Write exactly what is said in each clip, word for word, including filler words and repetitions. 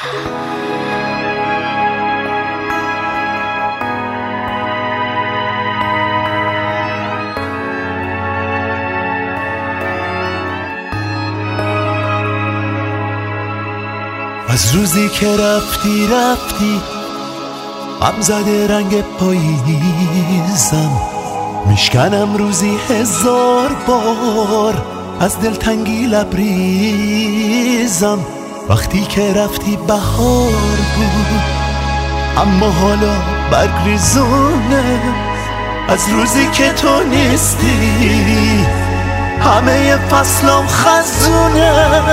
از روزی که رفتی رفتی غم زده رنگ پاییزم، میشکنم روزی هزار بار از دلتنگی لبریزم. وقتی که رفتی بهار بود اما حالا برگ ریزونه. از روزی که تو نیستی همه فصلام خزونه.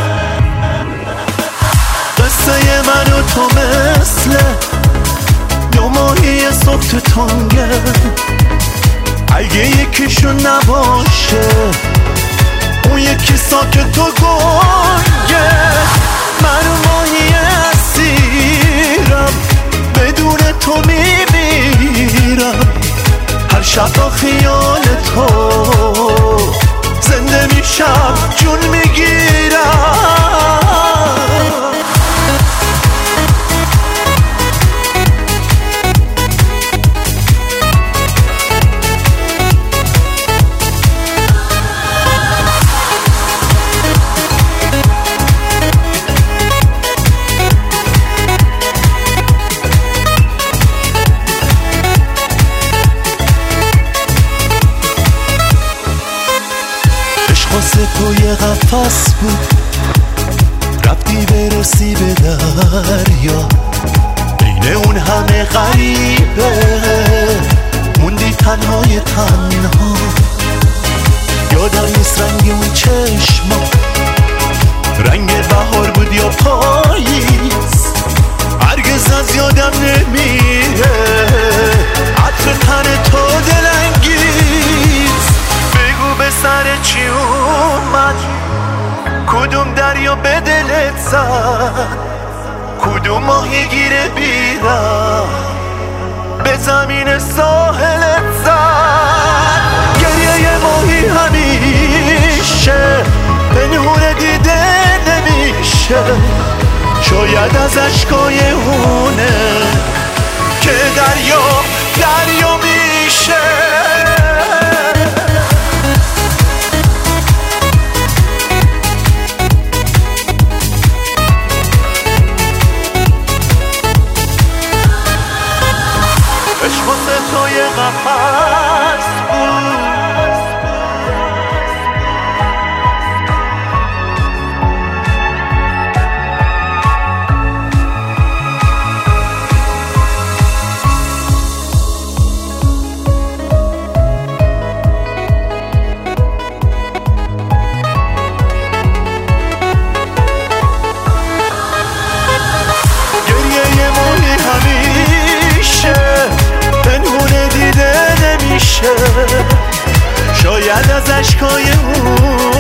قصه من و تو مثل دو ماهی صبح تو تنگه، اگه یکیشون نباشه اون یکی ساکت تو گنگه. من و ماهی اسیرم بدون تو میمیرم، هر شب با خیال تو زنده میشم جون میگیرم. واسه تو یه قفس بود رفتی برسی به دریا، بین اون همه غریبه موندی تنهای تنها. یادم نیست رنگ اون چشما رنگ بهار بود یا پاییز، هرگز از یادم نمیره عطر تن تو دلانگیز. بگو به سر چی اومد، کدوم دریا به دلت زد، کدوم ماهی گیره بیرم به زمین ساحلت زد. گریه ماهی همیشه پنهون دیده نمیشه، شاید از اشکای اونه که دریا دریا میشه. واسه تو یه قفس بود گریه یه ماهی همیشه پنهونه دیده نمیشه، شاید از اشکای اون